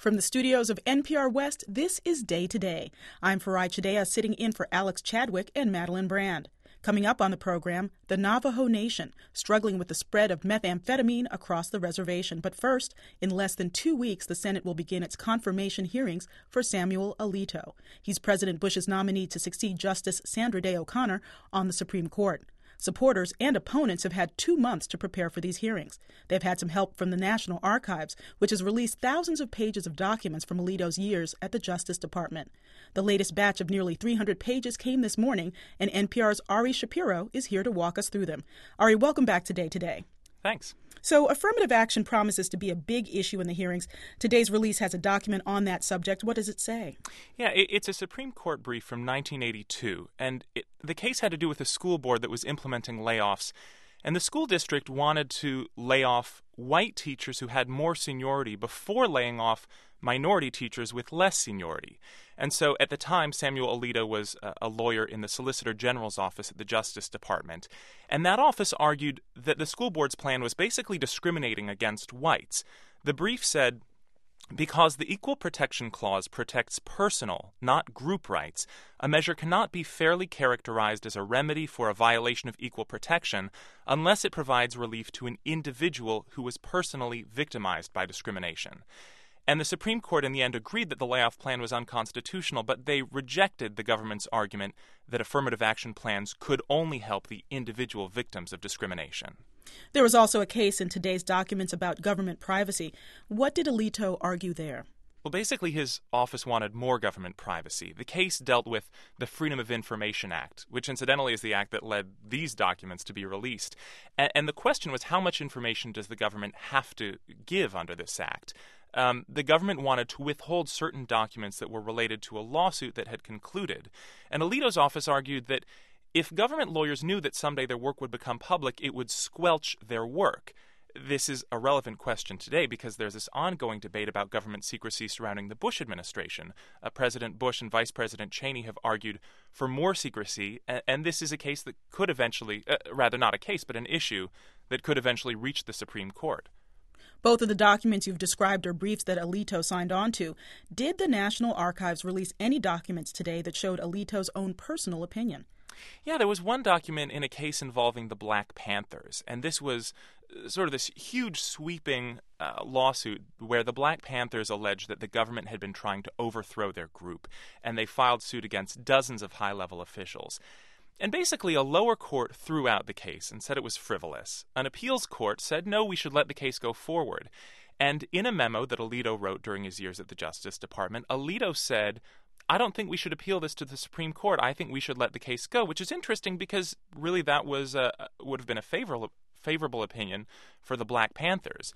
From the studios of NPR West, this is Day to Day. I'm Farai Chideya, sitting in for Alex Chadwick and Madeline Brand. Coming up on the program, the Navajo Nation, struggling with the spread of methamphetamine across the reservation. But first, in less than 2 weeks, the Senate will begin its confirmation hearings for Samuel Alito. He's President Bush's nominee to succeed Justice Sandra Day O'Connor on the Supreme Court. Supporters and opponents have had 2 months to prepare for these hearings. They've had some help from the National Archives, which has released thousands of pages of documents from Alito's years at the Justice Department. The latest batch of nearly 300 pages came this morning, and NPR's Ari Shapiro is here to walk us through them. Ari, welcome back to Day to Day. Thanks. So affirmative action promises to be a big issue in the hearings. Today's release has a document on that subject. What does it say? Yeah, it's a Supreme Court brief from 1982, and the case had to do with a school board that was implementing layoffs. And the school district wanted to lay off white teachers who had more seniority before laying off minority teachers with less seniority. And so at the time, Samuel Alito was a lawyer in the Solicitor General's office at the Justice Department. And that office argued that the school board's plan was basically discriminating against whites. The brief said, because the Equal Protection Clause protects personal, not group rights, a measure cannot be fairly characterized as a remedy for a violation of equal protection unless it provides relief to an individual who was personally victimized by discrimination. And the Supreme Court in the end agreed that the layoff plan was unconstitutional, but they rejected the government's argument that affirmative action plans could only help the individual victims of discrimination. There was also a case in today's documents about government privacy. What did Alito argue there? Well, basically, his office wanted more government privacy. The case dealt with the Freedom of Information Act, which incidentally is the act that led these documents to be released. And the question was, how much information does the government have to give under this act? The government wanted to withhold certain documents that were related to a lawsuit that had concluded. And Alito's office argued that if government lawyers knew that someday their work would become public, it would squelch their work. This is a relevant question today because there's this ongoing debate about government secrecy surrounding the Bush administration. President Bush and Vice President Cheney have argued for more secrecy, and this is a case that could eventually, rather not a case, but an issue that could eventually reach the Supreme Court. Both of the documents you've described are briefs that Alito signed on to. Did the National Archives release any documents today that showed Alito's own personal opinion? Yeah, there was one document in a case involving the Black Panthers, and this was sort of this huge sweeping lawsuit where the Black Panthers alleged that the government had been trying to overthrow their group, and they filed suit against dozens of high-level officials. And basically, a lower court threw out the case and said it was frivolous. An appeals court said, no, we should let the case go forward. And in a memo that Alito wrote during his years at the Justice Department, Alito said, I don't think we should appeal this to the Supreme Court. I think we should let the case go, which is interesting because really that was would have been a favorable opinion for the Black Panthers.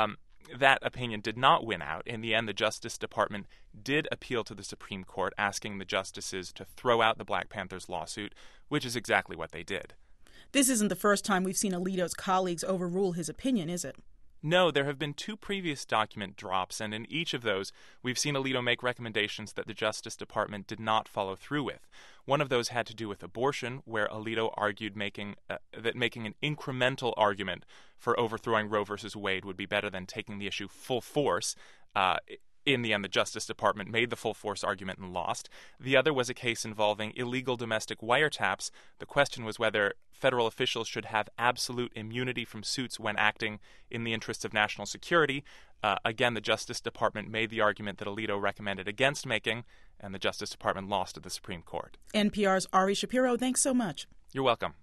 That opinion did not win out. In the end, the Justice Department did appeal to the Supreme Court, asking the justices to throw out the Black Panthers lawsuit, which is exactly what they did. This isn't the first time we've seen Alito's colleagues overrule his opinion, is it? No, there have been 2 previous document drops, and in each of those, we've seen Alito make recommendations that the Justice Department did not follow through with. One of those had to do with abortion, where Alito argued that making an incremental argument for overthrowing Roe v. Wade would be better than taking the issue full force. In the end, the Justice Department made the full force argument and lost. The other was a case involving illegal domestic wiretaps. The question was whether federal officials should have absolute immunity from suits when acting in the interests of national security. Again, the Justice Department made the argument that Alito recommended against making, and the Justice Department lost at the Supreme Court. NPR's Ari Shapiro, thanks so much. You're welcome.